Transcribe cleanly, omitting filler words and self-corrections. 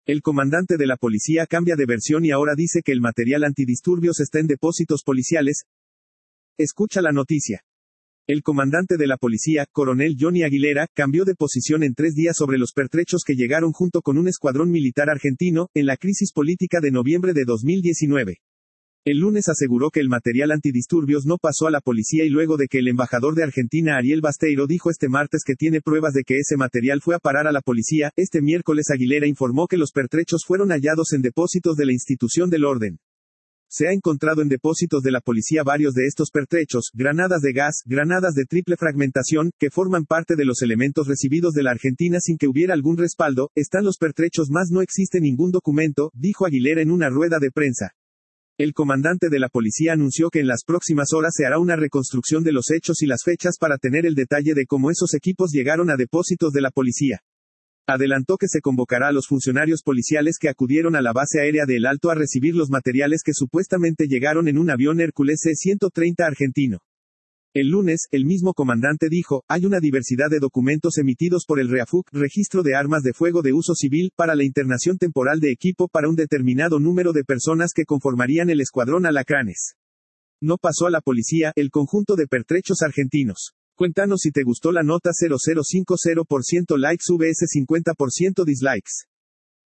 El comandante de la policía cambia de versión y ahora dice que el material antidisturbios está en depósitos policiales. Escucha la noticia. El comandante de la policía, coronel Johnny Aguilera, cambió de posición en 3 días sobre los pertrechos que llegaron junto con un escuadrón militar argentino, en la crisis política de noviembre de 2019. El lunes aseguró que el material antidisturbios no pasó a la policía y luego de que el embajador de Argentina Ariel Basteiro dijo este martes que tiene pruebas de que ese material fue a parar a la policía, este miércoles Aguilera informó que los pertrechos fueron hallados en depósitos de la institución del orden. Se ha encontrado en depósitos de la policía varios de estos pertrechos, granadas de gas, granadas de triple fragmentación, que forman parte de los elementos recibidos de la Argentina sin que hubiera algún respaldo, están los pertrechos más no existe ningún documento, dijo Aguilera en una rueda de prensa. El comandante de la policía anunció que en las próximas horas se hará una reconstrucción de los hechos y las fechas para tener el detalle de cómo esos equipos llegaron a depósitos de la policía. Adelantó que se convocará a los funcionarios policiales que acudieron a la base aérea de El Alto a recibir los materiales que supuestamente llegaron en un avión Hércules C-130 argentino. El lunes, el mismo comandante dijo, hay una diversidad de documentos emitidos por el REAFUC, Registro de Armas de Fuego de Uso Civil, para la internación temporal de equipo para un determinado número de personas que conformarían el escuadrón Alacranes. No pasó a la policía, el conjunto de pertrechos argentinos. Cuéntanos si te gustó la nota. 0050% likes vs 50% dislikes.